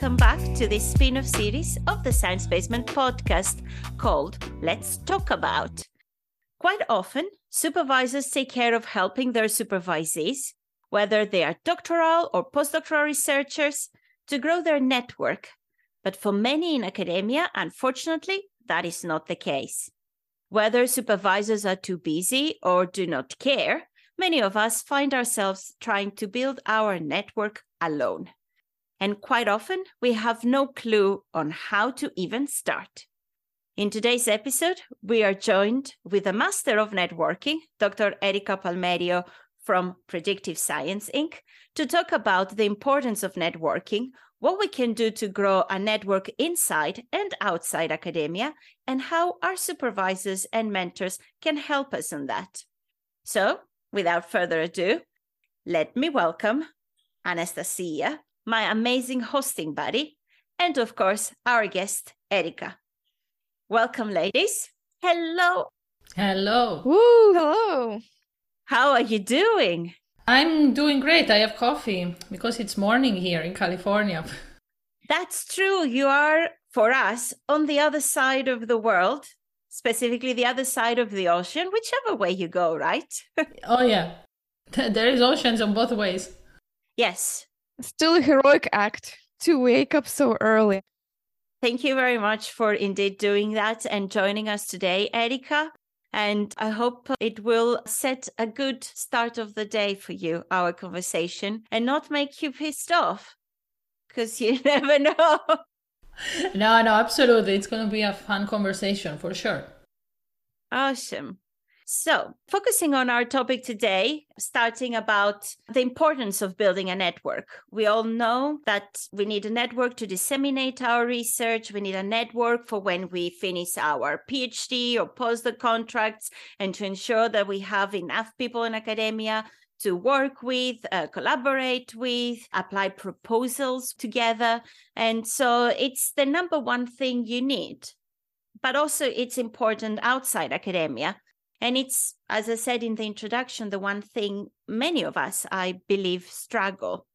welcome back to this spin-off series of the Science Basement podcast called Let's Talk About. Quite often, supervisors take care of helping their supervisees, whether they are doctoral or postdoctoral researchers, to grow their network. But for many in academia, unfortunately, that is not the case. Whether supervisors are too busy or do not care, many of us find ourselves trying to build our network alone. And quite often, we have no clue on how to even start. In today's episode, we are joined with a Master of Networking, Dr. Erika Palmerio from Predictive Science, Inc., to talk about the importance of networking, what we can do to grow a network inside and outside academia, and how our supervisors and mentors can help us in that. So, without further ado, let me welcome Anastasia, my amazing hosting buddy, and of course, our guest, Erika. Welcome, ladies. Hello. Hello. Woo, hello. How are you doing? I'm doing great. I have coffee because it's morning here in California. That's true. You are, for us, on the other side of the world, specifically the other side of the ocean, whichever way you go, right? Oh, yeah. There is oceans on both ways. Yes. Still a heroic act to wake up so early. Thank you very much for indeed doing that and joining us today, Erika. And I hope it will set a good start of the day for you, our conversation, and not make you pissed off, because you never know. No, absolutely. It's going to be a fun conversation for sure. Awesome. So, focusing on our topic today, starting about the importance of building a network. We all know that we need a network to disseminate our research. We need a network for when we finish our PhD or postdoc contracts, and to ensure that we have enough people in academia to work with, collaborate with, apply proposals together. And so it's the number one thing you need. But also it's important outside academia. And it's, as I said in the introduction, the one thing many of us, I believe, struggle.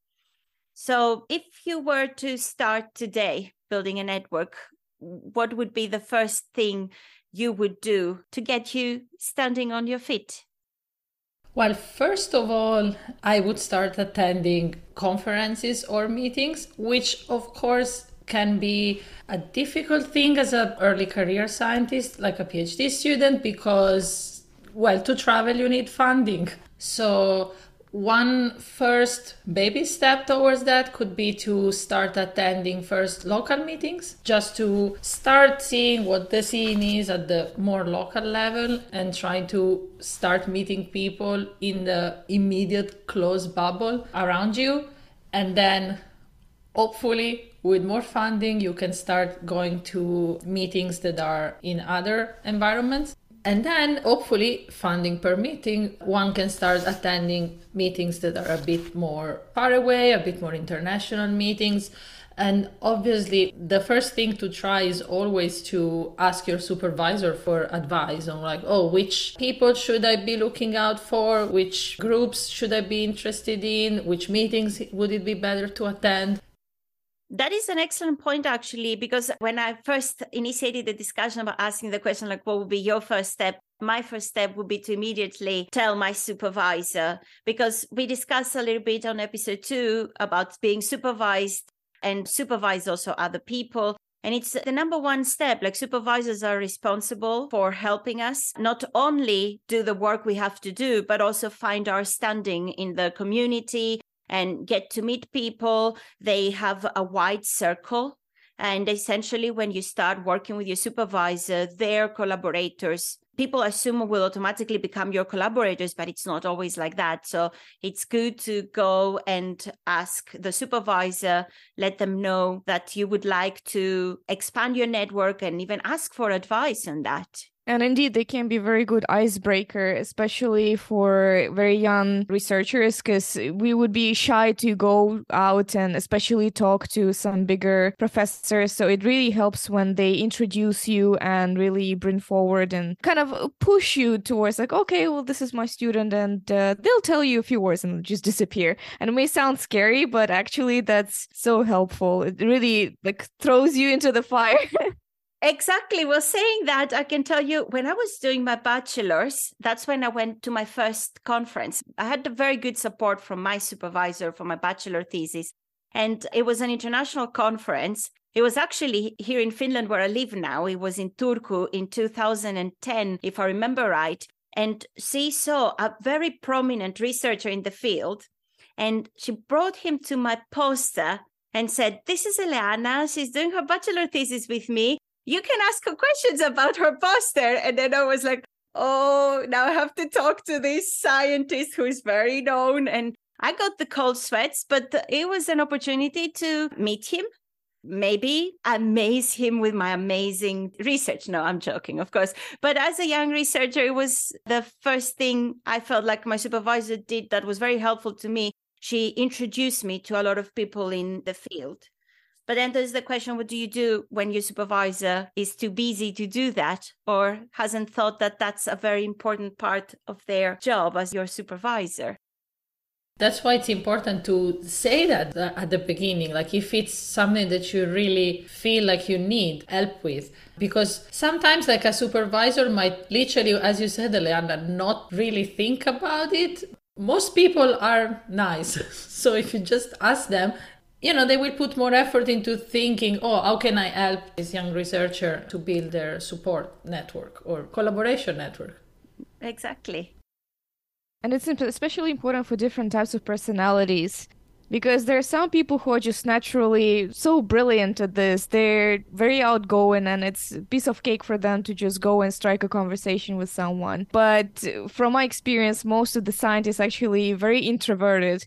So if you were to start today building a network, what would be the first thing you would do to get you standing on your feet? Well, first of all, I would start attending conferences or meetings, which of course can be a difficult thing as an early career scientist, like a PhD student, because, well, to travel you need funding. So one first baby step towards that could be to start attending first local meetings, just to start seeing what the scene is at the more local level and try to start meeting people in the immediate close bubble around you. And then hopefully with more funding, you can start going to meetings that are in other environments. And then, hopefully, funding permitting, one can start attending meetings that are a bit more far away, a bit more international meetings. And obviously, the first thing to try is always to ask your supervisor for advice on which people should I be looking out for? Which groups should I be interested in? Which meetings would it be better to attend? That is an excellent point, actually, because when I first initiated the discussion about asking the question, what would be your first step? My first step would be to immediately tell my supervisor, because we discussed a little bit on episode 2 about being supervised and supervise also other people. And it's the number one step. Supervisors are responsible for helping us not only do the work we have to do, but also find our standing in the community and get to meet people. They have a wide circle. And essentially, when you start working with your supervisor, their collaborators, people assume will automatically become your collaborators, but it's not always like that. So it's good to go and ask the supervisor, let them know that you would like to expand your network and even ask for advice on that. And indeed, they can be very good icebreaker, especially for very young researchers, because we would be shy to go out and especially talk to some bigger professors. So it really helps when they introduce you and really bring forward and kind of push you towards like, okay, well, this is my student, and they'll tell you a few words and just disappear. And it may sound scary, but actually that's so helpful. It really like throws you into the fire. Exactly. Well, saying that, I can tell you, when I was doing my bachelor's, that's when I went to my first conference. I had a very good support from my supervisor for my bachelor thesis. And it was an international conference. It was actually here in Finland where I live now. It was in Turku in 2010, if I remember right. And she saw a very prominent researcher in the field. And she brought him to my poster and said, "This is Eleana. She's doing her bachelor thesis with me. You can ask her questions about her poster." And then I was like, oh, now I have to talk to this scientist who is very known. And I got the cold sweats, but it was an opportunity to meet him, maybe amaze him with my amazing research. No, I'm joking, of course. But as a young researcher, it was the first thing I felt like my supervisor did that was very helpful to me. She introduced me to a lot of people in the field. But then there's the question, what do you do when your supervisor is too busy to do that or hasn't thought that that's a very important part of their job as your supervisor? That's why it's important to say that at the beginning, like if it's something that you really feel like you need help with. Because sometimes like a supervisor might literally, as you said, Eleana, not really think about it. Most people are nice. So if you just ask them, they will put more effort into thinking, how can I help this young researcher to build their support network or collaboration network? Exactly. And it's especially important for different types of personalities, because there are some people who are just naturally so brilliant at this. They're very outgoing and it's a piece of cake for them to just go and strike a conversation with someone. But from my experience, most of the scientists are actually very introverted.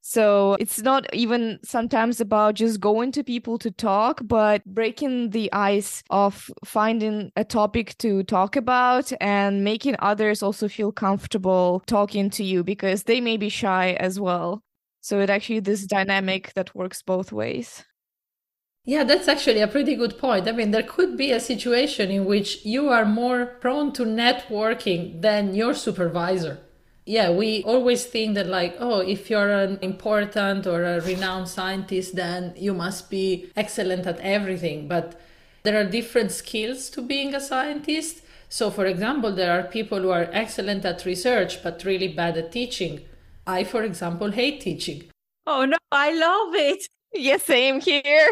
So it's not even sometimes about just going to people to talk, but breaking the ice of finding a topic to talk about and making others also feel comfortable talking to you because they may be shy as well. So it actually this dynamic that works both ways. Yeah, that's actually a pretty good point. I mean, there could be a situation in which you are more prone to networking than your supervisor. Yeah, we always think that like, if you're an important or a renowned scientist, then you must be excellent at everything. But there are different skills to being a scientist. So, for example, there are people who are excellent at research, but really bad at teaching. I, for example, hate teaching. Oh, no, I love it. Yes, same here.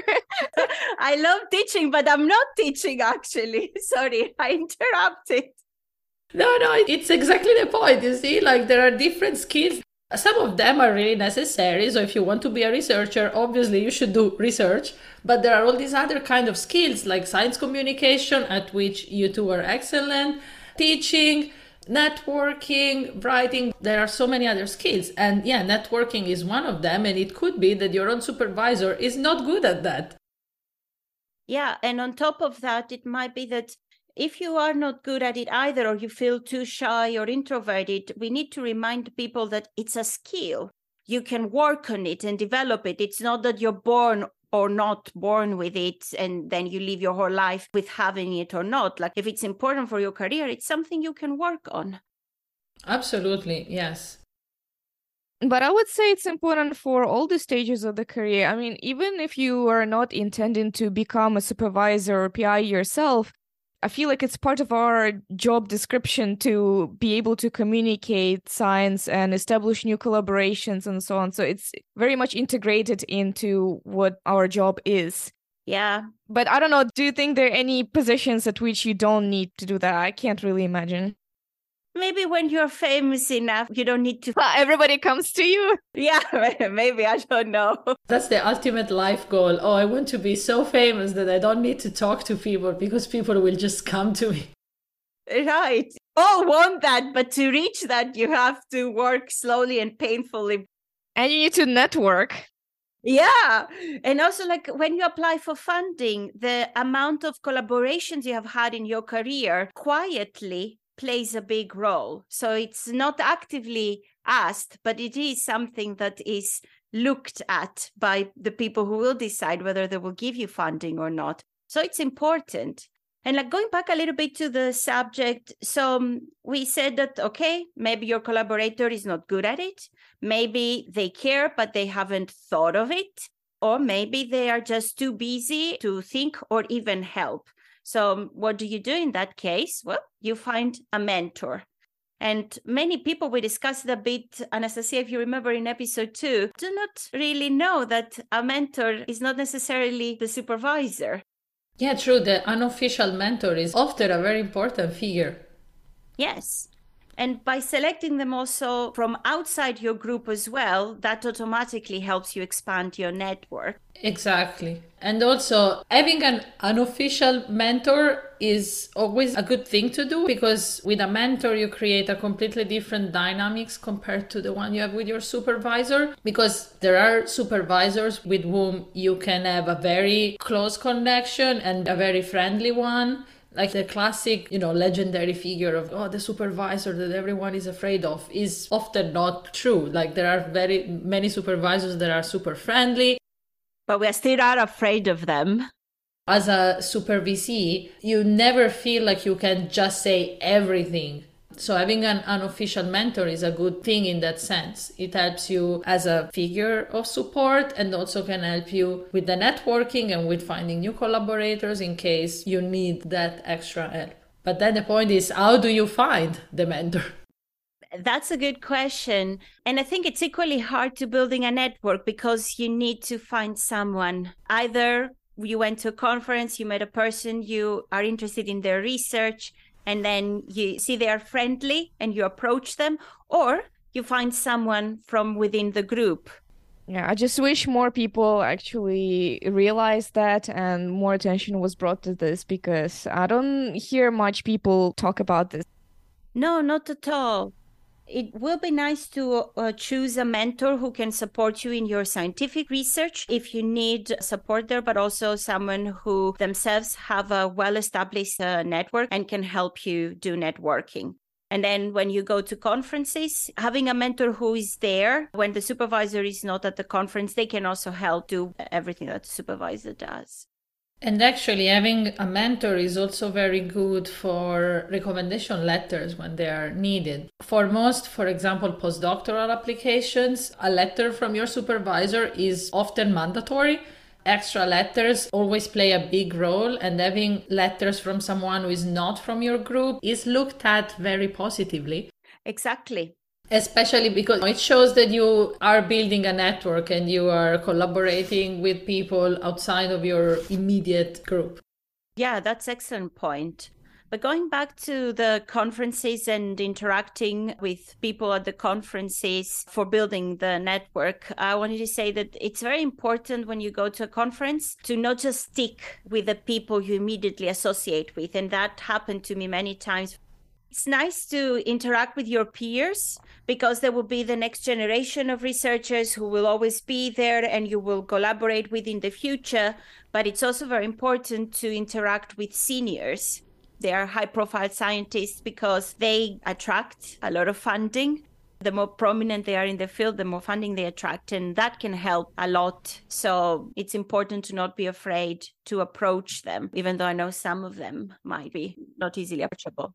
I love teaching, but I'm not teaching, actually. Sorry, I interrupted. No, it's exactly the point. You see, like there are different skills. Some of them are really necessary. So if you want to be a researcher, obviously you should do research. But there are all these other kind of skills like science communication, at which you two are excellent, teaching, networking, writing. There are so many other skills. And yeah, networking is one of them. And it could be that your own supervisor is not good at that. Yeah. And on top of that, it might be that if you are not good at it either, or you feel too shy or introverted, we need to remind people that it's a skill. You can work on it and develop it. It's not that you're born or not born with it and then you live your whole life with having it or not. Like if it's important for your career, it's something you can work on. Absolutely, yes. But I would say it's important for all the stages of the career. I mean, even if you are not intending to become a supervisor or PI yourself, I feel like it's part of our job description to be able to communicate science and establish new collaborations and so on. So it's very much integrated into what our job is. Yeah. But I don't know, do you think there are any positions at which you don't need to do that? I can't really imagine. Maybe when you're famous enough, you don't need to. Everybody comes to you. Yeah, maybe. I don't know. That's the ultimate life goal. I want to be so famous that I don't need to talk to people because people will just come to me. Right. All want that, but to reach that, you have to work slowly and painfully. And you need to network. Yeah. And also, like when you apply for funding, the amount of collaborations you have had in your career quietly plays a big role. So it's not actively asked, but it is something that is looked at by the people who will decide whether they will give you funding or not. So it's important. And like going back a little bit to the subject, so we said that, okay, maybe your collaborator is not good at it. Maybe they care, but they haven't thought of it. Or maybe they are just too busy to think or even help. So what do you do in that case? Well, you find a mentor. And many people, we discussed it a bit, Anastasia, if you remember in episode 2, do not really know that a mentor is not necessarily the supervisor. Yeah, true. The unofficial mentor is often a very important figure. Yes. And by selecting them also from outside your group as well, that automatically helps you expand your network. Exactly. And also, having an unofficial mentor is always a good thing to do, because with a mentor, you create a completely different dynamics compared to the one you have with your supervisor, because there are supervisors with whom you can have a very close connection and a very friendly one. Like the classic, legendary figure of, the supervisor that everyone is afraid of is often not true. Like there are very many supervisors that are super friendly. But we still are afraid of them. As a supervisee, you never feel like you can just say everything. So having an unofficial mentor is a good thing in that sense. It helps you as a figure of support, and also can help you with the networking and with finding new collaborators in case you need that extra help. But then the point is, how do you find the mentor? That's a good question. And I think it's equally hard to building a network, because you need to find someone. Either you went to a conference, you met a person, you are interested in their research, and then you see they are friendly and you approach them, or you find someone from within the group. Yeah, I just wish more people actually realized that and more attention was brought to this, because I don't hear much people talk about this. No, not at all. It will be nice to choose a mentor who can support you in your scientific research if you need support there, but also someone who themselves have a well-established network and can help you do networking. And then when you go to conferences, having a mentor who is there when the supervisor is not at the conference, they can also help do everything that the supervisor does. And actually, having a mentor is also very good for recommendation letters when they are needed. For most, for example, postdoctoral applications, a letter from your supervisor is often mandatory. Extra letters always play a big role, and having letters from someone who is not from your group is looked at very positively. Exactly. Especially because it shows that you are building a network and you are collaborating with people outside of your immediate group. Yeah, that's an excellent point. But going back to the conferences and interacting with people at the conferences for building the network, I wanted to say that it's very important when you go to a conference to not just stick with the people you immediately associate with. And that happened to me many times. It's nice to interact with your peers, because there will be the next generation of researchers who will always be there and you will collaborate with in the future. But it's also very important to interact with seniors. They are high-profile scientists because they attract a lot of funding. The more prominent they are in the field, the more funding they attract, and that can help a lot. So it's important to not be afraid to approach them, even though I know some of them might be not easily approachable.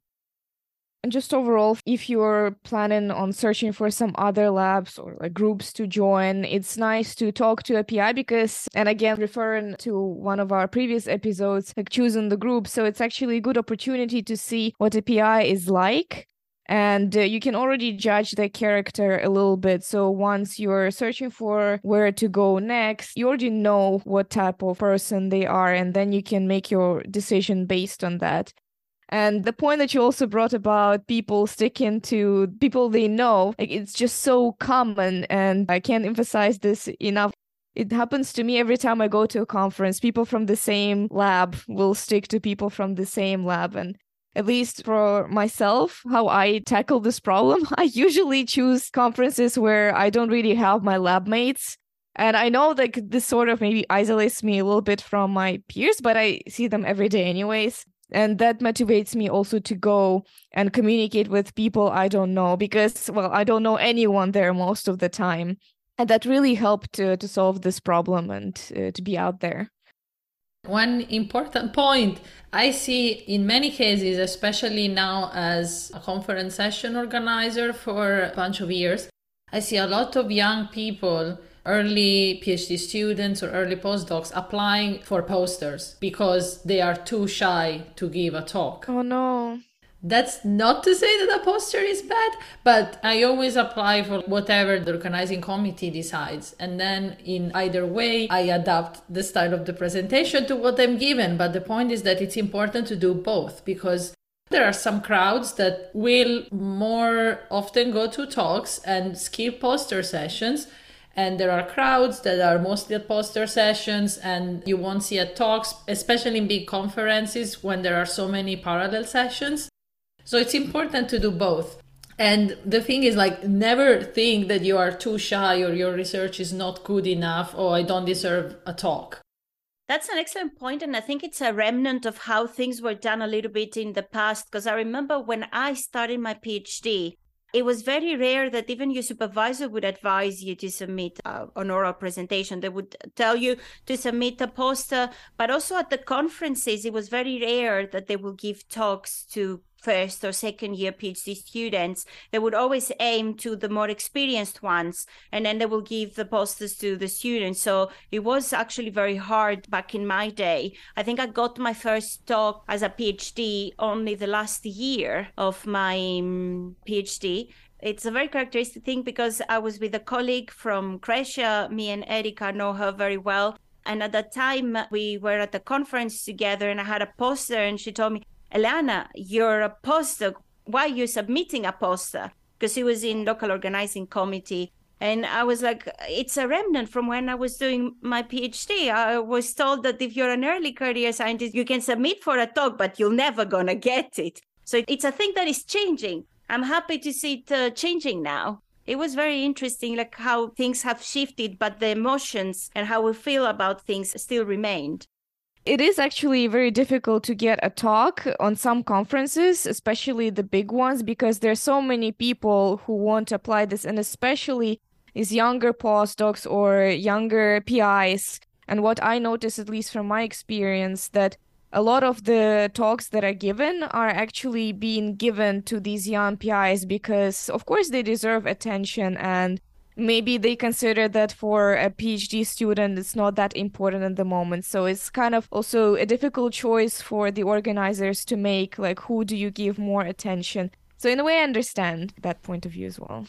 And just overall, if you're planning on searching for some other labs or like groups to join, it's nice to talk to a PI, because, and again, referring to one of our previous episodes, like choosing the group. So it's actually a good opportunity to see what a PI is like. And you can already judge their character a little bit. So once you're searching for where to go next, you already know what type of person they are, and then you can make your decision based on that. And the point that you also brought about people sticking to people they know, like, it's just so common, and I can't emphasize this enough. It happens to me every time I go to a conference. People from the same lab will stick to people from the same lab. And at least for myself, how I tackle this problem, I usually choose conferences where I don't really have my lab mates. And I know like this sort of maybe isolates me a little bit from my peers, but I see them every day anyways. And that motivates me also to go and communicate with people I don't know because, well, I don't know anyone there most of the time. And that really helped to solve this problem and to be out there. One important point I see in many cases, especially now as a conference session organizer for a bunch of years, I see a lot of young people, early PhD students or early postdocs applying for posters because they are too shy to give a talk. Oh no. That's not to say that a poster is bad, but I always apply for whatever the organizing committee decides. And then in either way, I adapt the style of the presentation to what I'm given. But the point is that it's important to do both because there are some crowds that will more often go to talks and skip poster sessions. And there are crowds that are mostly at poster sessions and you won't see at talks, especially in big conferences when there are so many parallel sessions. So it's important to do both. And the thing is, like, never think that you are too shy or your research is not good enough or I don't deserve a talk. That's an excellent point, and I think it's a remnant of how things were done a little bit in the past, because I remember when I started my PhD, it was very rare that even your supervisor would advise you to submit an oral presentation. They would tell you to submit a poster, but also at the conferences, it was very rare that they will give talks to first or second year PhD students. They would always aim to the more experienced ones, and then they will give the posters to the students. So it was actually very hard back in my day. I think I got my first talk as a PhD only the last year of my PhD. It's a very characteristic thing because I was with a colleague from Croatia. Me and Erika know her very well. And at that time, we were at a conference together and I had a poster and she told me, Eliana, you're a postdoc. Why are you submitting a poster? Because he was in local organizing committee. And I was like, it's a remnant from when I was doing my PhD. I was told that if you're an early career scientist, you can submit for a talk, but you're never going to get it. So it's a thing that is changing. I'm happy to see it changing now. It was very interesting, like how things have shifted, but the emotions and how we feel about things still remained. It is actually very difficult to get a talk on some conferences, especially the big ones, because there's so many people who want to apply this, and especially these younger postdocs or younger PIs. And what I noticed, at least from my experience, that a lot of the talks that are given are actually being given to these young PIs because, of course, they deserve attention and maybe they consider that for a PhD student, it's not that important at the moment. So it's kind of also a difficult choice for the organizers to make, like, who do you give more attention? So in a way, I understand that point of view as well.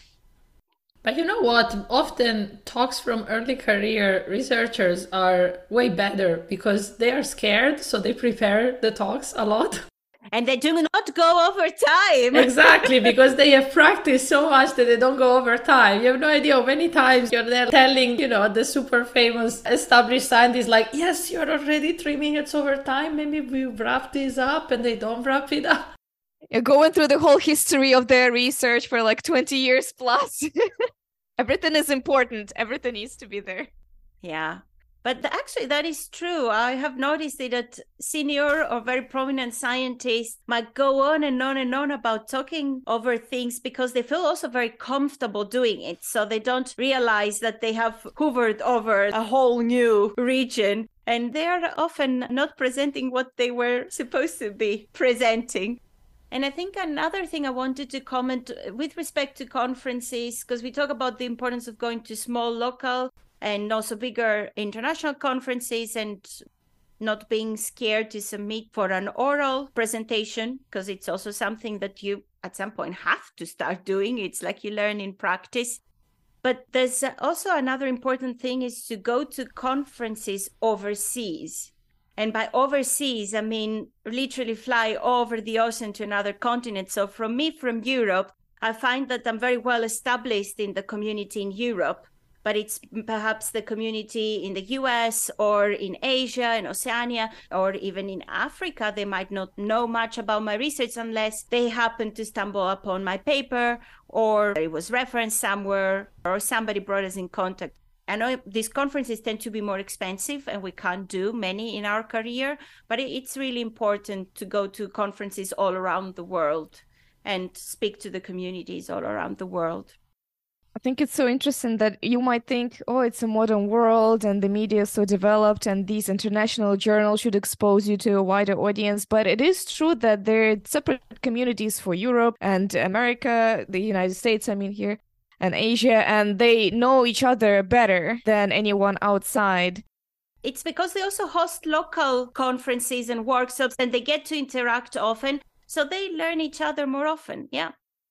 But you know what? Often talks from early career researchers are way better because they are scared, so they prepare the talks a lot. And they do not go over time. Exactly, because they have practiced so much that they don't go over time. You have no idea how many times you're there telling, the super famous established scientists like, yes, you're already 3 minutes over time. Maybe we wrap this up, and they don't wrap it up. You're going through the whole history of their research for like 20 years plus. Everything is important. Everything needs to be there. Yeah. But actually, that is true. I have noticed that senior or very prominent scientists might go on and on and on about talking over things because they feel also very comfortable doing it. So they don't realize that they have hovered over a whole new region. And they are often not presenting what they were supposed to be presenting. And I think another thing I wanted to comment with respect to conferences, because we talk about the importance of going to small local and also bigger international conferences and not being scared to submit for an oral presentation, because it's also something that you at some point have to start doing. It's like you learn in practice. But there's also another important thing is to go to conferences overseas. And by overseas, I mean literally fly over the ocean to another continent. So from Europe, I find that I'm very well established in the community in Europe, but it's perhaps the community in the US or in Asia, in Oceania, or even in Africa. They might not know much about my research unless they happen to stumble upon my paper or it was referenced somewhere or somebody brought us in contact. I know these conferences tend to be more expensive and we can't do many in our career, but it's really important to go to conferences all around the world and speak to the communities all around the world. I think it's so interesting that you might think, oh, it's a modern world and the media is so developed and these international journals should expose you to a wider audience. But it is true that there are separate communities for Europe and America, the United States, I mean, here, and Asia, and they know each other better than anyone outside. It's because they also host local conferences and workshops and they get to interact often. So they learn each other more often. Yeah.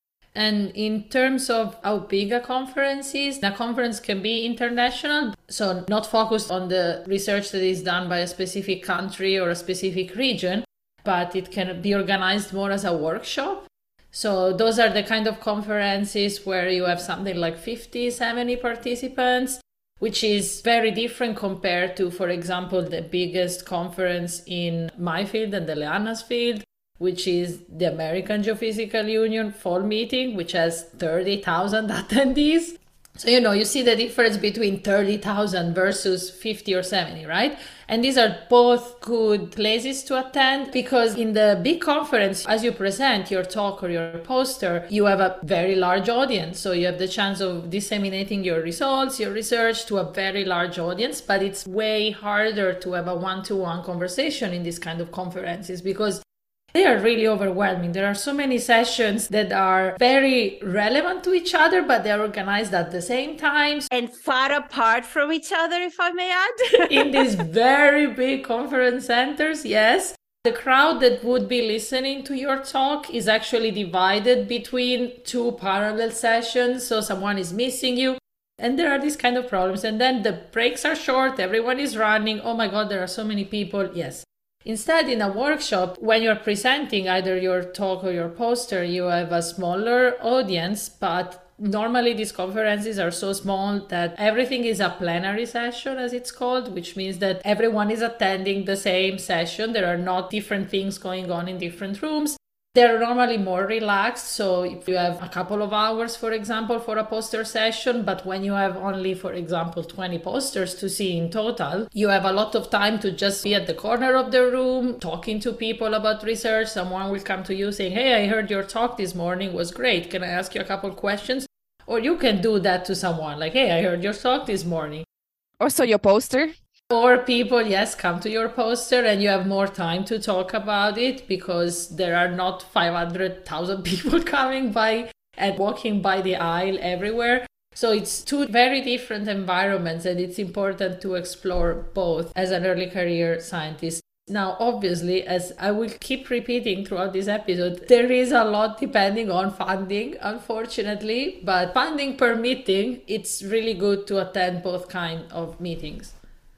And in terms of how big a conference is, a conference can be international, so not focused on the research that is done by a specific country or a specific region, but it can be organized more as a workshop. So those are the kind of conferences where you have something like 50, 70 participants, which is very different compared to, for example, the biggest conference in my field and the Leanna's field, which is the American Geophysical Union fall meeting, which has 30,000 attendees. So, you see the difference between 30,000 versus 50 or 70, right? And these are both good places to attend because in the big conference, as you present your talk or your poster, you have a very large audience. So you have the chance of disseminating your results, your research to a very large audience, but it's way harder to have a one-to-one conversation in these kind of conferences because they are really overwhelming. There are so many sessions that are very relevant to each other, but they're organized at the same time. And far apart from each other, if I may add. In these very big conference centers, yes. The crowd that would be listening to your talk is actually divided between two parallel sessions. So someone is missing you. And there are these kind of problems. And then the breaks are short. Everyone is running. Oh my God, there are so many people. Yes. Instead, in a workshop, when you're presenting either your talk or your poster, you have a smaller audience, but normally these conferences are so small that everything is a plenary session, as it's called, which means that everyone is attending the same session. There are not different things going on in different rooms. They're normally more relaxed. So if you have a couple of hours, for example, for a poster session, but when you have only, for example, 20 posters to see in total, you have a lot of time to just be at the corner of the room, talking to people about research. Someone will come to you saying, hey, I heard your talk this morning was great. Can I ask you a couple questions? Or you can do that to someone like, hey, I heard your talk this morning. Also your poster. Or people, yes, come to your poster and you have more time to talk about it because there are not 500,000 people coming by and walking by the aisle everywhere. So it's two very different environments and it's important to explore both as an early career scientist. Now, obviously, as I will keep repeating throughout this episode, there is a lot depending on funding, unfortunately, but funding permitting, it's really good to attend both kinds of meetings.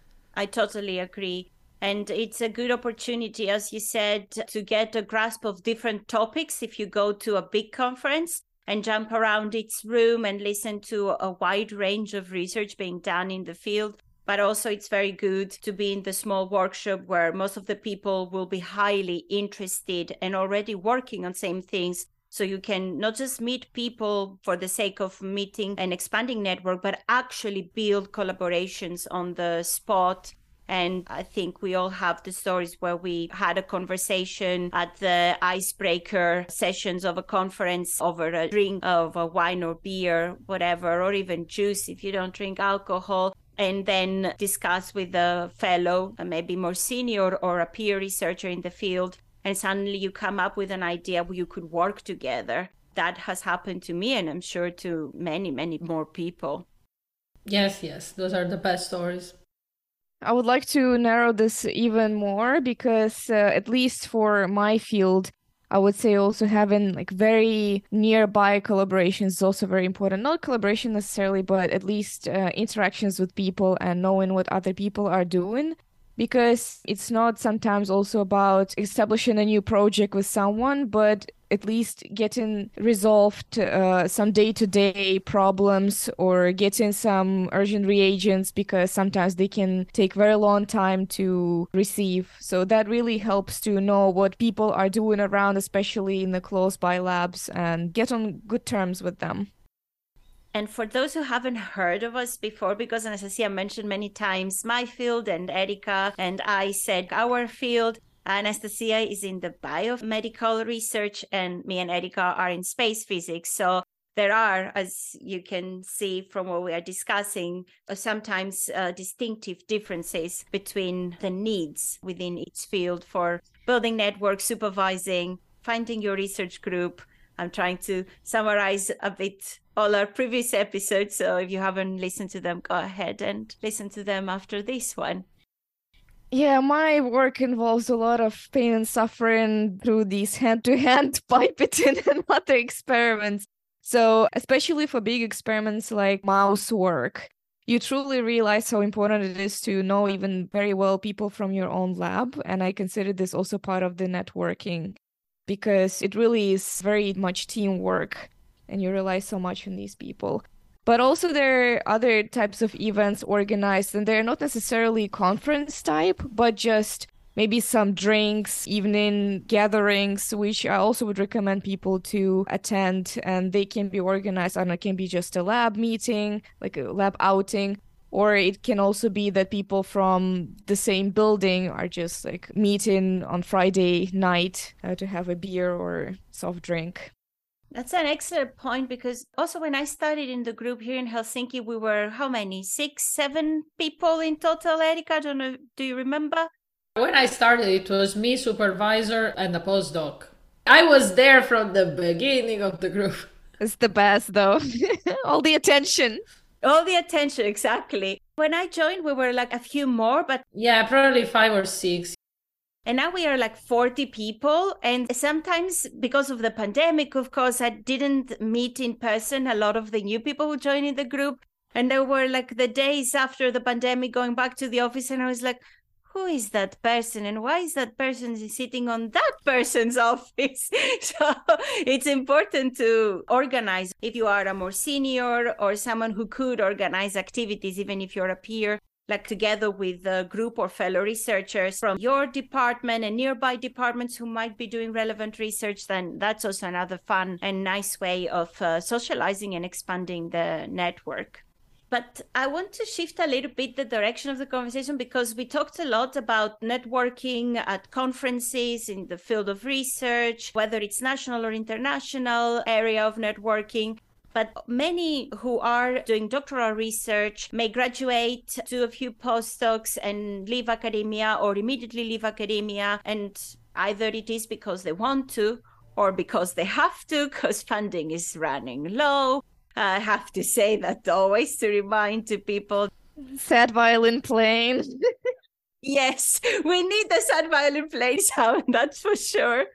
I totally agree. And it's a good opportunity, as you said, to get a grasp of different topics if you go to a big conference and jump around its room and listen to a wide range of research being done in the field. But also it's very good to be in the small workshop where most of the people will be highly interested and already working on same things. So you can not just meet people for the sake of meeting and expanding network, but actually build collaborations on the spot. And I think we all have the stories where we had a conversation at the icebreaker sessions of a conference over a drink of a wine or beer, whatever, or even juice if you don't drink alcohol. And then discuss with a fellow, maybe more senior or a peer researcher in the field. And suddenly you come up with an idea where you could work together. That has happened to me, and I'm sure to many, many more people. Yes, those are the best stories. I would like to narrow this even more because at least for my field, I would say also having like very nearby collaborations is also very important. Not collaboration necessarily, but at least interactions with people and knowing what other people are doing. Because it's not sometimes also about establishing a new project with someone, but at least getting resolved some day-to-day problems or getting some urgent reagents because sometimes they can take very long time to receive. So that really helps to know what people are doing around, especially in the close by labs, and get on good terms with them. And for those who haven't heard of us before, because Anastasia mentioned many times my field and Erica, and I said our field, Anastasia is in the biomedical research and me and Erica are in space physics. So there are, as you can see from what we are discussing, sometimes distinctive differences between the needs within each field for building networks, supervising, finding your research group. I'm trying to summarize a bit all our previous episodes. So if you haven't listened to them, go ahead and listen to them after this one. Yeah, my work involves a lot of pain and suffering through these hand-to-hand pipetting and other experiments. So, especially for big experiments like mouse work, you truly realize how important it is to know even very well people from your own lab. And I consider this also part of the networking because it really is very much teamwork and you rely so much on these people. But also there are other types of events organized and they're not necessarily conference type, but just maybe some drinks, evening gatherings, which I also would recommend people to attend. And they can be organized, I don't know, it can be just a lab meeting, like a lab outing, or it can also be that people from the same building are just like meeting on Friday night to have a beer or soft drink. That's an excellent point because also when I studied in the group here in Helsinki, we were how many? 6, 7 people in total, Erica? I don't know. Do you remember? When I started, it was me, supervisor, and a postdoc. I was there from the beginning of the group. It's the best, though. All the attention. All the attention, exactly. When I joined, we were like a few more, but... Yeah, probably 5 or 6. And now we are like 40 people. And sometimes because of the pandemic, of course, I didn't meet in person a lot of the new people who joined in the group. And there were like the days after the pandemic going back to the office. And I was like, who is that person and why is that person sitting on that person's office? So it's important to organize. If you are a more senior or someone who could organize activities, even if you're a peer, like together with a group or fellow researchers from your department and nearby departments who might be doing relevant research, then that's also another fun and nice way of socializing and expanding the network. But I want to shift a little bit the direction of the conversation because we talked a lot about networking at conferences in the field of research, whether it's national or international area of networking. But many who are doing doctoral research may graduate, do a few postdocs and leave academia or immediately leave academia. And either it is because they want to or because they have to because funding is running low. I have to say that always to remind to people. Sad violin playing. Yes, we need the sad violin playing sound, that's for sure.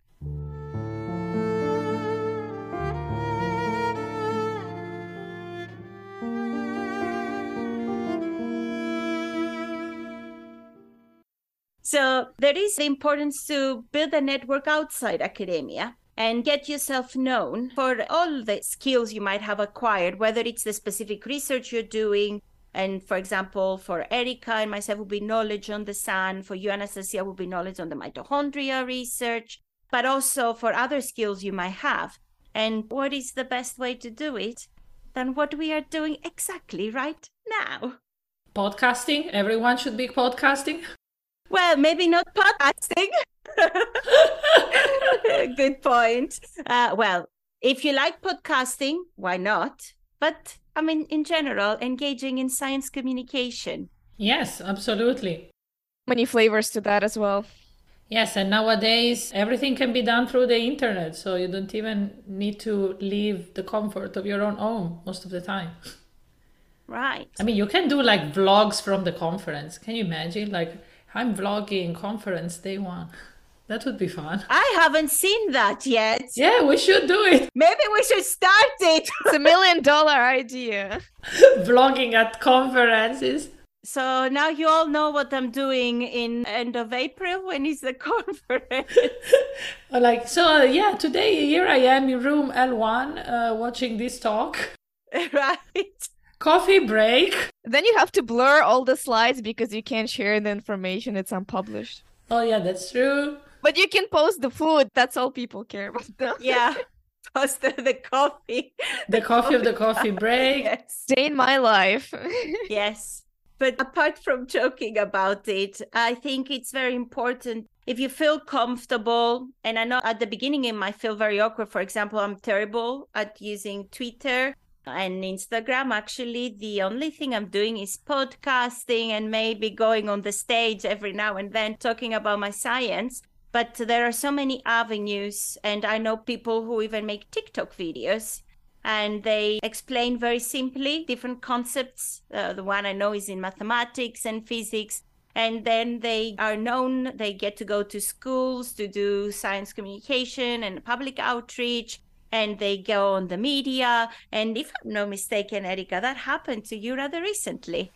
So there is the importance to build a network outside academia and get yourself known for all the skills you might have acquired, whether it's the specific research you're doing. And for example, for Erica and myself will be knowledge on the sun. For you, Anastasia, will be knowledge on the mitochondria research, but also for other skills you might have. And what is the best way to do it than what we are doing exactly right now? Podcasting. Everyone should be podcasting. Well, maybe not podcasting. Good point. Well, if you like podcasting, why not? But I mean, in general, engaging in science communication. Yes, absolutely. Many flavors to that as well. Yes, and nowadays everything can be done through the internet, so you don't even need to leave the comfort of your own home most of the time. Right. I mean, you can do like vlogs from the conference. Can you imagine? Like, I'm vlogging conference day 1. That would be fun. I haven't seen that yet. Yeah, we should do it. Maybe we should start it. It's $1 million idea. Vlogging at conferences. So now you all know what I'm doing in end of April when is the conference. Like, so yeah, today here I am in room L1 watching this talk. Right. Coffee break. Then you have to blur all the slides because you can't share the information. It's unpublished. Oh yeah, that's true. But you can post the food. That's all people care about. Yeah. Post the coffee. The coffee of the coffee break. Yes. Day in my life. Yes. But apart from joking about it, I think it's very important if you feel comfortable. And I know at the beginning it might feel very awkward. For example, I'm terrible at using Twitter and Instagram. Actually, the only thing I'm doing is podcasting and maybe going on the stage every now and then talking about my science. But there are so many avenues, and I know people who even make TikTok videos, and they explain very simply different concepts. The one I know is in mathematics and physics. And then they are known, they get to go to schools to do science communication and public outreach, and they go on the media. And if I'm not mistaken, Erika, that happened to you rather recently.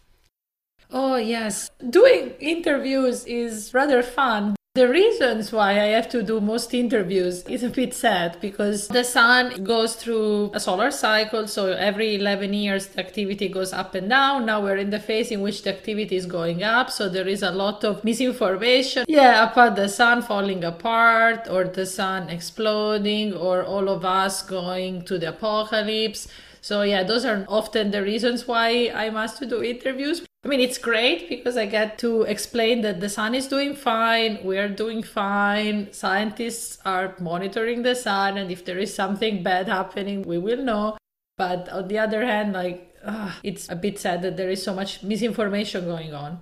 Oh, yes. Doing interviews is rather fun. The reasons why I have to do most interviews is a bit sad because the sun goes through a solar cycle. So every 11 years, the activity goes up and down. Now we're in the phase in which the activity is going up. So there is a lot of misinformation. Yeah, about the sun falling apart or the sun exploding or all of us going to the apocalypse. So yeah, those are often the reasons why I must do interviews. I mean, it's great because I get to explain that the sun is doing fine, we're doing fine, scientists are monitoring the sun, and if there is something bad happening, we will know. But on the other hand, it's a bit sad that there is so much misinformation going on.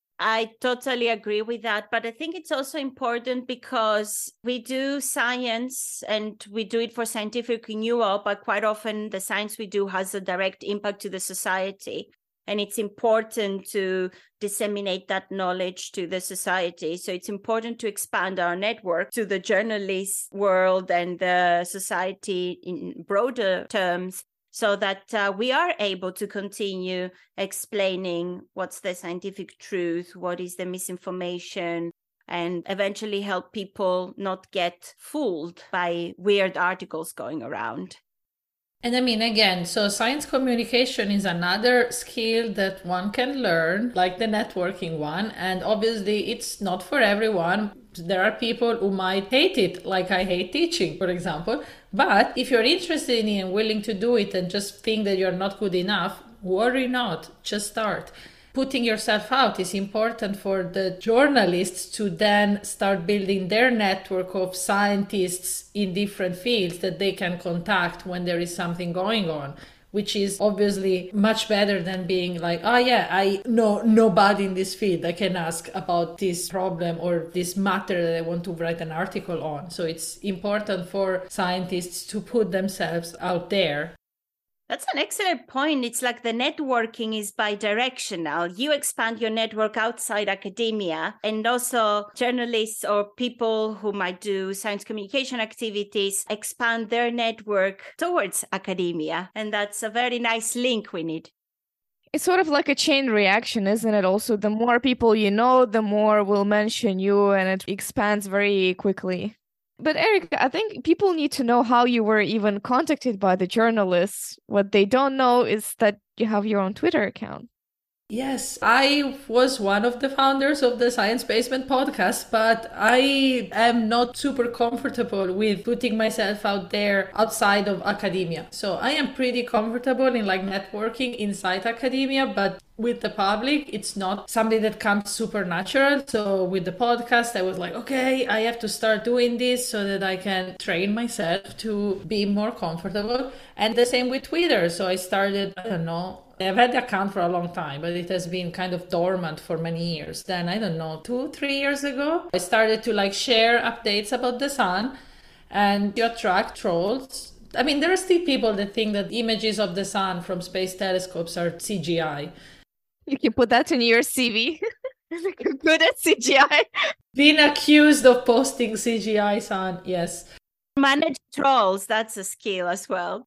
I totally agree with that. But I think it's also important because we do science and we do it for scientific renewal, but quite often the science we do has a direct impact to the society. And it's important to disseminate that knowledge to the society. So it's important to expand our network to the journalist world and the society in broader terms, so that we are able to continue explaining what's the scientific truth, what is the misinformation, and eventually help people not get fooled by weird articles going around. And I mean, again, so science communication is another skill that one can learn, like the networking one. And obviously, it's not for everyone. There are people who might hate it, like I hate teaching, for example. But if you're interested in it and willing to do it and just think that you're not good enough, worry not, just start. Putting yourself out is important for the journalists to then start building their network of scientists in different fields that they can contact when there is something going on, which is obviously much better than being like, oh yeah, I know nobody in this field. I can ask about this problem or this matter that I want to write an article on. So it's important for scientists to put themselves out there. That's an excellent point. It's like the networking is bi-directional. You expand your network outside academia, and also journalists or people who might do science communication activities expand their network towards academia. And that's a very nice link we need. It's sort of like a chain reaction, isn't it? Also, the more people you know, the more will mention you, and it expands very quickly. But Erika, I think people need to know how you were even contacted by the journalists. What they don't know is that you have your own Twitter account. Yes, I was one of the founders of the Science Basement podcast, but I am not super comfortable with putting myself out there outside of academia. So I am pretty comfortable in networking inside academia, but with the public, it's not something that comes super natural. So with the podcast, I was like, okay, I have to start doing this so that I can train myself to be more comfortable. And the same with Twitter. So I started, I don't know, I've had the account for a long time, but it has been kind of dormant for many years. Then, I don't know, 2-3 years ago, I started to share updates about the sun and to attract trolls. I mean, there are still people that think that images of the sun from space telescopes are CGI. You can put that in your CV. You're good at CGI. Being accused of posting CGI sun, yes. Manage trolls, that's a skill as well.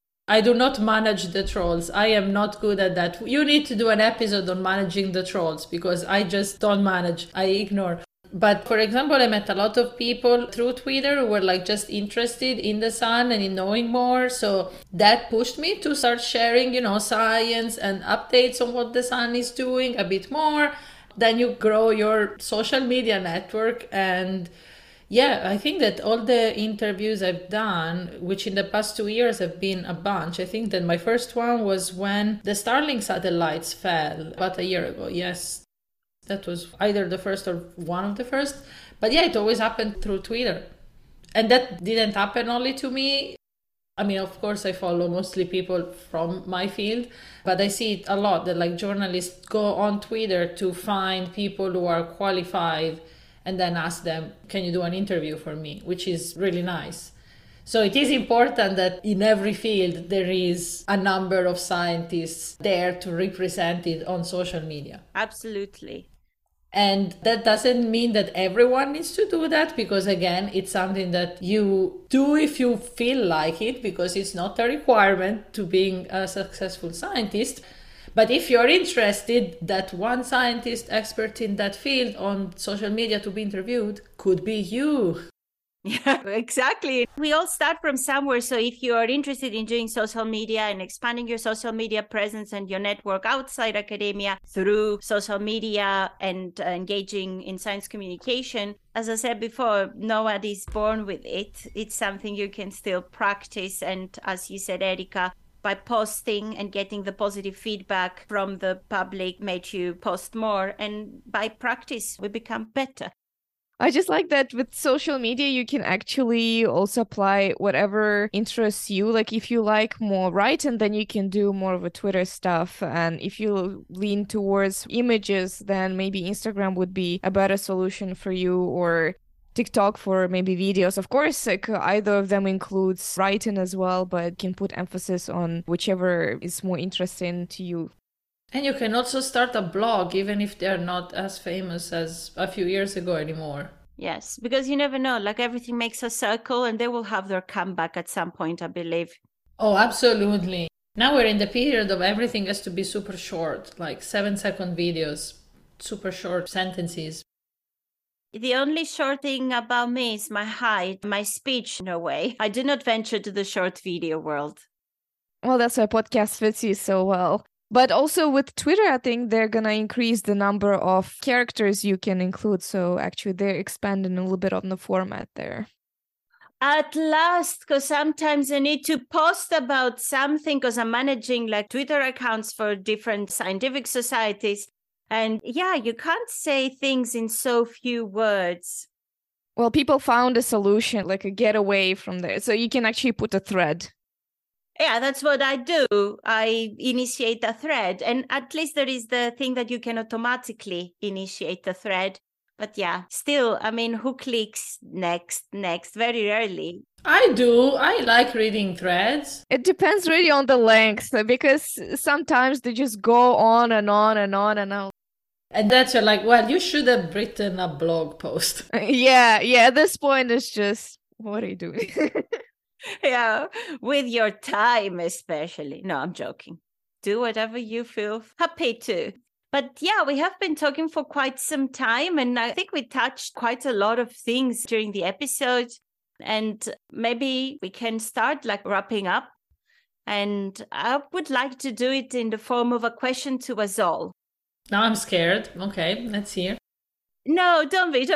I do not manage the trolls. I am not good at that. You need to do an episode on managing the trolls because I just don't manage. I ignore. But for example, I met a lot of people through Twitter who were just interested in the sun and in knowing more. So that pushed me to start sharing, science and updates on what the sun is doing a bit more. Then you grow your social media network and Yeah, I think that all the interviews I've done, which in the past 2 years have been a bunch, I think that my first one was when the Starlink satellites fell about a year ago. Yes, that was either the first or one of the first. But yeah, it always happened through Twitter. And that didn't happen only to me. I mean, of course, I follow mostly people from my field, but I see it a lot that like journalists go on Twitter to find people who are qualified and then ask them, can you do an interview for me? Which is really nice. So it is important that in every field there is a number of scientists there to represent it on social media. Absolutely. And that doesn't mean that everyone needs to do that, because again, it's something that you do if you feel like it, because it's not a requirement to being a successful scientist. But if you're interested that one scientist expert in that field on social media to be interviewed could be you. Yeah, exactly. We all start from somewhere. So if you are interested in doing social media and expanding your social media presence and your network outside academia through social media and engaging in science communication, as I said before, nobody's born with it. It's something you can still practice. And as you said, Erika, by posting and getting the positive feedback from the public made you post more. And by practice, we become better. I just like that with social media, you can actually also apply whatever interests you. Like if you like more writing, then you can do more of a Twitter stuff. And if you lean towards images, then maybe Instagram would be a better solution for you, or TikTok for maybe videos. Of course, like either of them includes writing as well, but can put emphasis on whichever is more interesting to you. And you can also start a blog, even if they're not as famous as a few years ago anymore. Yes, because you never know, like everything makes a circle and they will have their comeback at some point, I believe. Oh, absolutely. Now we're in the period of everything has to be super short, like 7-second videos, super short sentences. The only short thing about me is my height, my speech, no way. I do not venture to the short video world. Well, that's why podcast fits you so well. But also with Twitter, I think they're going to increase the number of characters you can include. So actually, they're expanding a little bit on the format there. At last, because sometimes I need to post about something because I'm managing like Twitter accounts for different scientific societies. And yeah, you can't say things in so few words. Well, people found a solution, like a getaway from there. So you can actually put a thread. Yeah, that's what I do. I initiate a thread. And at least there is the thing that you can automatically initiate the thread. But yeah, still, I mean, who clicks next? Very rarely. I do. I like reading threads. It depends really on the length, because sometimes they just go on and on and on and on. And that's you're like, well, you should have written a blog post. Yeah. At this point, it's just, what are you doing? Yeah, with your time especially. No, I'm joking. Do whatever you feel happy to. But yeah, we have been talking for quite some time, and I think we touched quite a lot of things during the episode. And maybe we can start like wrapping up. And I would like to do it in the form of a question to us all. Now I'm scared. Okay, let's hear. No, don't be.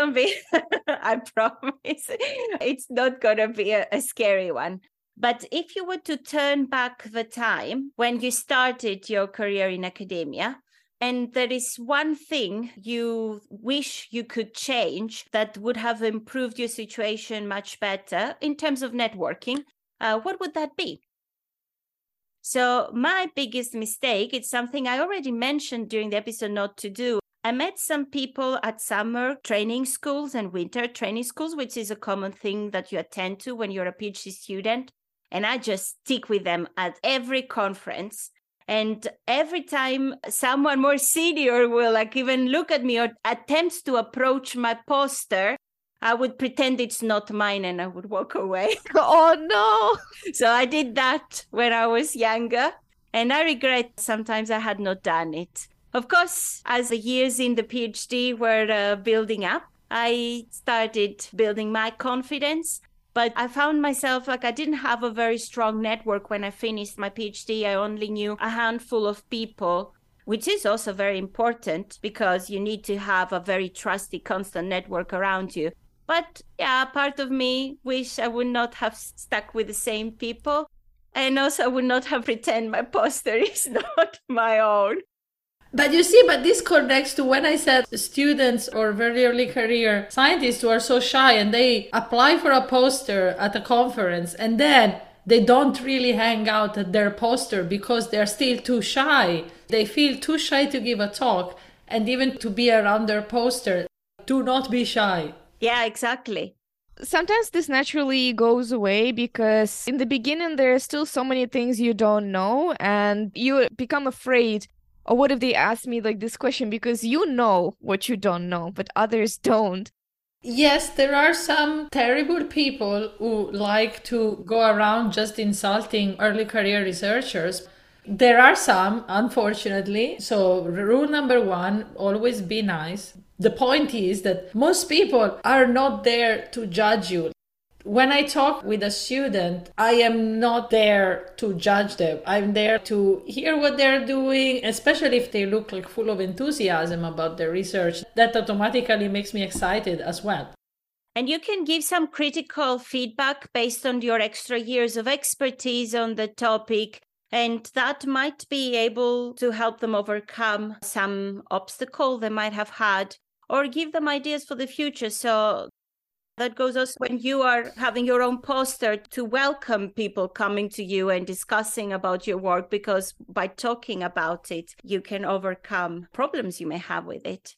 I promise. It's not going to be a scary one. But if you were to turn back the time when you started your career in academia, and there is one thing you wish you could change that would have improved your situation much better in terms of networking, what would that be? So my biggest mistake, it's something I already mentioned during the episode not to do. I met some people at summer training schools and winter training schools, which is a common thing that you attend to when you're a PhD student. And I just stick with them at every conference. And every time someone more senior will like even look at me or attempts to approach my poster, I would pretend it's not mine and I would walk away. Oh, no. So I did that when I was younger. And I regret sometimes I had not done it. Of course, as the years in the PhD were building up, I started building my confidence. But I found myself like I didn't have a very strong network when I finished my PhD. I only knew a handful of people, which is also very important because you need to have a very trusty, constant network around you. But yeah, part of me wish I would not have stuck with the same people. And also I would not have pretend my poster is not my own. But you see, but this connects to when I said students or very early career scientists who are so shy and they apply for a poster at a conference and then they don't really hang out at their poster because they're still too shy. They feel too shy to give a talk and even to be around their poster. Do not be shy. Yeah, exactly. Sometimes this naturally goes away because in the beginning there are still so many things you don't know and you become afraid. Or what if they ask me like this question because you know what you don't know, but others don't. Yes, there are some terrible people who like to go around just insulting early career researchers. There are some, unfortunately. So, rule number one, always be nice. The point is that most people are not there to judge you. When I talk with a student, I am not there to judge them. I'm there to hear what they're doing, especially if they look like full of enthusiasm about their research. That automatically makes me excited as well. And you can give some critical feedback based on your extra years of expertise on the topic. And that might be able to help them overcome some obstacle they might have had or give them ideas for the future. So that goes also when you are having your own poster to welcome people coming to you and discussing about your work, because by talking about it, you can overcome problems you may have with it.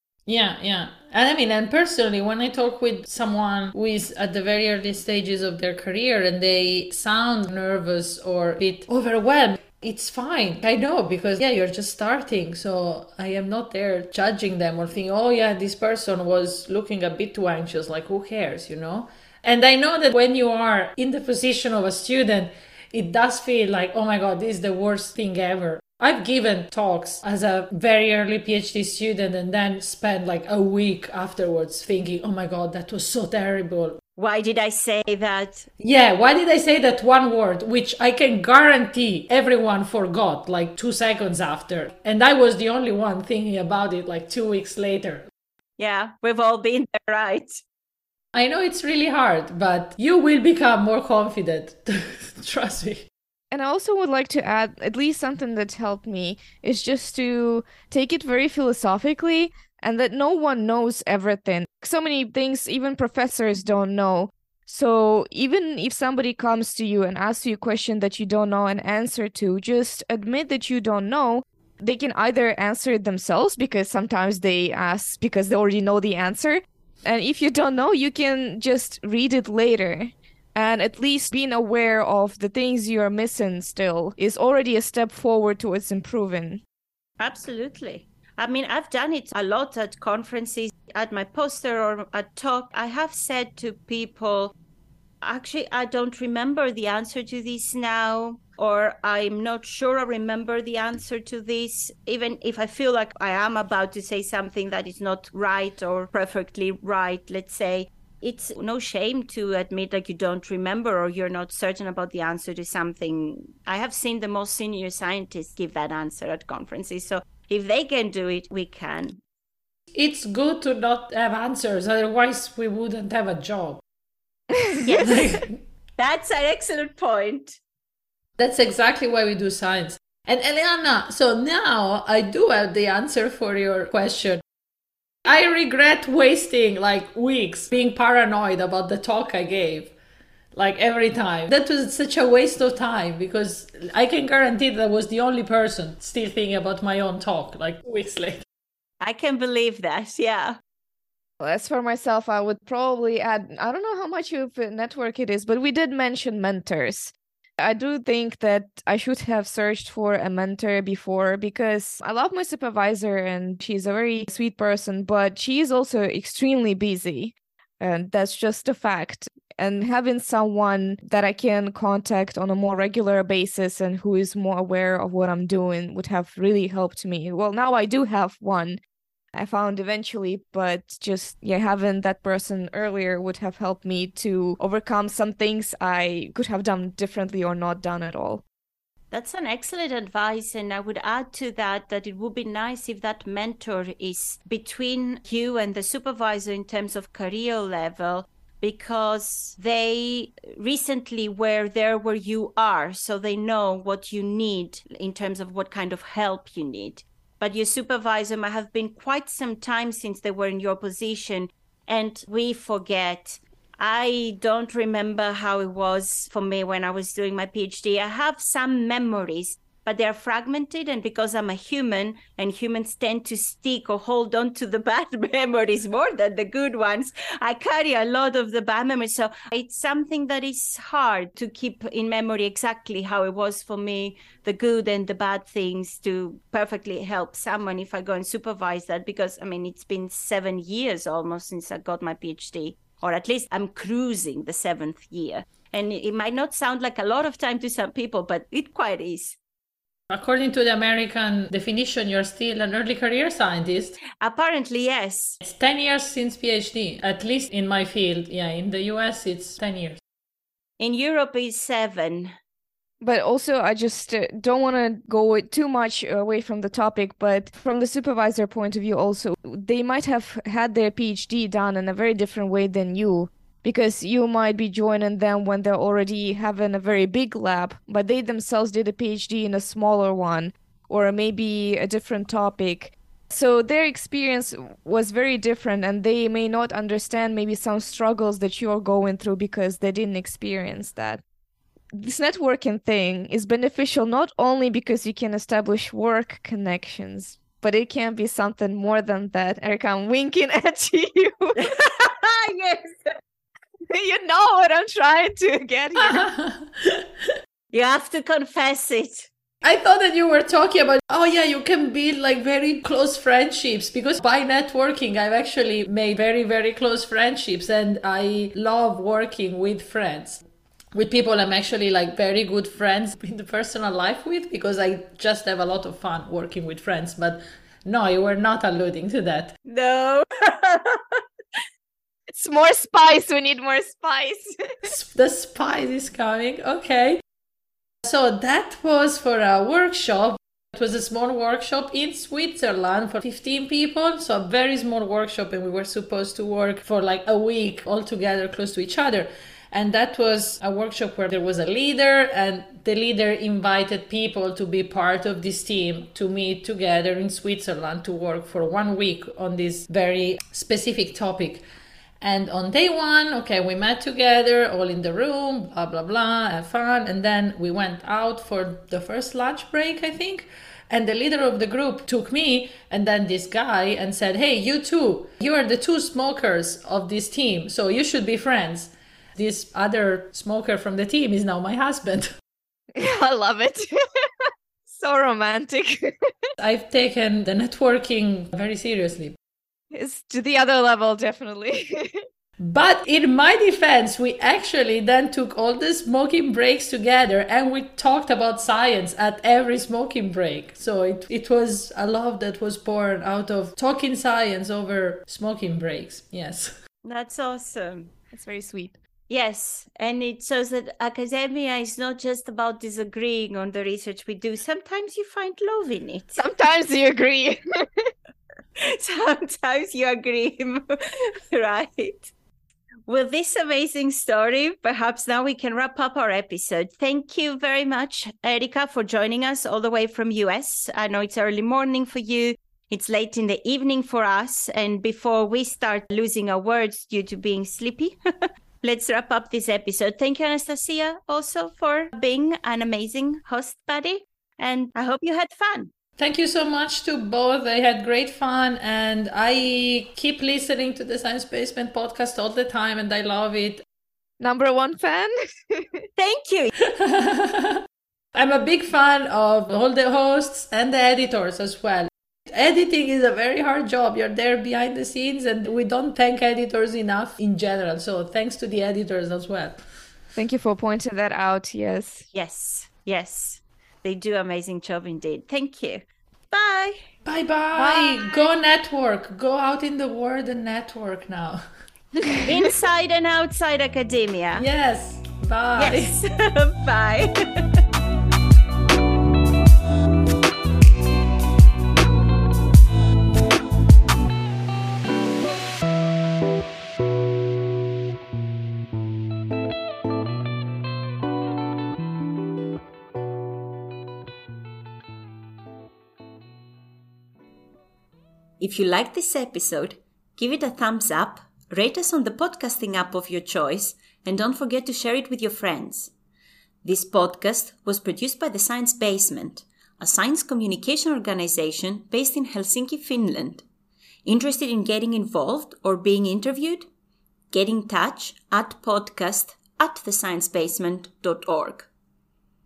Yeah. And I mean, and personally, when I talk with someone who is at the very early stages of their career and they sound nervous or a bit overwhelmed, it's fine. I know, because yeah, you're just starting. So I am not there judging them or thinking, oh yeah, this person was looking a bit too anxious. Like, who cares, you know? And I know that when you are in the position of a student, it does feel like, oh my God, this is the worst thing ever. I've given talks as a very early PhD student and then spent like a week afterwards thinking, oh my God, that was so terrible. Why did I say that? Yeah, why did I say that one word, which I can guarantee everyone forgot like 2 seconds after. And I was the only one thinking about it like 2 weeks later. Yeah, we've all been there, right? I know it's really hard, but you will become more confident. Trust me. And I also would like to add at least something that helped me is just to take it very philosophically and that no one knows everything. So many things even professors don't know. So even if somebody comes to you and asks you a question that you don't know an answer to, just admit that you don't know. They can either answer it themselves because sometimes they ask because they already know the answer. And if you don't know, you can just read it later. And at least being aware of the things you're missing still is already a step forward towards improving. Absolutely. I mean, I've done it a lot at conferences, at my poster or at talk. I have said to people, actually, I don't remember the answer to this now, or I'm not sure I remember the answer to this, even if I feel like I am about to say something that is not right or perfectly right, let's say. It's no shame to admit like you don't remember or you're not certain about the answer to something. I have seen the most senior scientists give that answer at conferences. So if they can do it, we can. It's good to not have answers, otherwise we wouldn't have a job. Yes, that's an excellent point. That's exactly why we do science. And Eliana, so now I do have the answer for your question. I regret wasting like weeks being paranoid about the talk I gave. Like every time. That was such a waste of time because I can guarantee that I was the only person still thinking about my own talk like weeks later. I can believe that, yeah. As for myself, I would probably add, I don't know how much of a network it is, but we did mention mentors. I do think that I should have searched for a mentor before because I love my supervisor and she's a very sweet person, but she is also extremely busy. And that's just a fact. And having someone that I can contact on a more regular basis and who is more aware of what I'm doing would have really helped me. Well, now I do have one. I found eventually, but just having that person earlier would have helped me to overcome some things I could have done differently or not done at all. That's an excellent advice. And I would add to that it would be nice if that mentor is between you and the supervisor in terms of career level, because they recently were there where you are. So they know what you need in terms of what kind of help you need. But your supervisor might have been quite some time since they were in your position, and we forget. I don't remember how it was for me when I was doing my PhD. I have some memories, but they're fragmented. And because I'm a human, and humans tend to stick or hold on to the bad memories more than the good ones, I carry a lot of the bad memories. So it's something that is hard to keep in memory exactly how it was for me, the good and the bad things, to perfectly help someone if I go and supervise that. Because, I mean, it's been 7 years almost since I got my PhD. Or at least I'm cruising the 7th year. And it might not sound like a lot of time to some people, but it quite is. According to the American definition, you're still an early career scientist. Apparently, yes. It's 10 years since PhD, at least in my field. Yeah, in the US, it's 10 years. In Europe, it's 7. But also, I just don't want to go too much away from the topic, but from the supervisor point of view also, they might have had their PhD done in a very different way than you, because you might be joining them when they're already having a very big lab, but they themselves did a PhD in a smaller one, or maybe a different topic. So their experience was very different, and they may not understand maybe some struggles that you're going through because they didn't experience that. This networking thing is beneficial not only because you can establish work connections, but it can be something more than that. Erica, I'm winking at you. Yes. You know what I'm trying to get here. You have to confess it. I thought that you were talking about, oh yeah, you can build like very close friendships, because by networking, I've actually made very, very close friendships, and I love working with friends. With people I'm actually like very good friends in the personal life with, because I just have a lot of fun working with friends. But no, you were not alluding to that. No. It's more spice. We need more spice. The spice is coming. Okay. So that was for a workshop. It was a small workshop in Switzerland for 15 people. So a very small workshop, and we were supposed to work for like a week all together close to each other. And that was a workshop where there was a leader, and the leader invited people to be part of this team to meet together in Switzerland to work for 1 week on this very specific topic. And on day 1, okay, we met together all in the room, blah, blah, blah, have fun. And then we went out for the first lunch break, I think. And the leader of the group took me and then this guy and said, hey, you two, you are the 2 smokers of this team, so you should be friends. This other smoker from the team is now my husband. I love it. So romantic. I've taken the networking very seriously. It's to the other level, definitely. But in my defense, we actually then took all the smoking breaks together, and we talked about science at every smoking break. So it was a love that was born out of talking science over smoking breaks. Yes. That's awesome. It's very sweet. Yes, and it shows that academia is not just about disagreeing on the research we do. Sometimes you find love in it. Sometimes you agree. Sometimes you agree, right? With this amazing story, perhaps now we can wrap up our episode. Thank you very much, Erica, for joining us all the way from US. I know it's early morning for you. It's late in the evening for us. And before we start losing our words due to being sleepy, let's wrap up this episode. Thank you, Anastasia, also for being an amazing host buddy. And I hope you had fun. Thank you so much to both. I had great fun, and I keep listening to the Science Basement podcast all the time, and I love it. Number 1 fan. Thank you. I'm a big fan of all the hosts and the editors as well. Editing is a very hard job. You're there behind the scenes, and we don't thank editors enough in general. So thanks to the editors as well. Thank you for pointing that out. Yes. Yes. They do amazing job indeed. Thank you. Bye. Bye. Go network. Go out in the world and network now. Inside and outside academia. Yes. Bye. Yes. Bye. If you liked this episode, give it a thumbs up, rate us on the podcasting app of your choice, and don't forget to share it with your friends. This podcast was produced by the Science Basement, a science communication organization based in Helsinki, Finland. Interested in getting involved or being interviewed? Get in touch at podcast@thesciencebasement.org.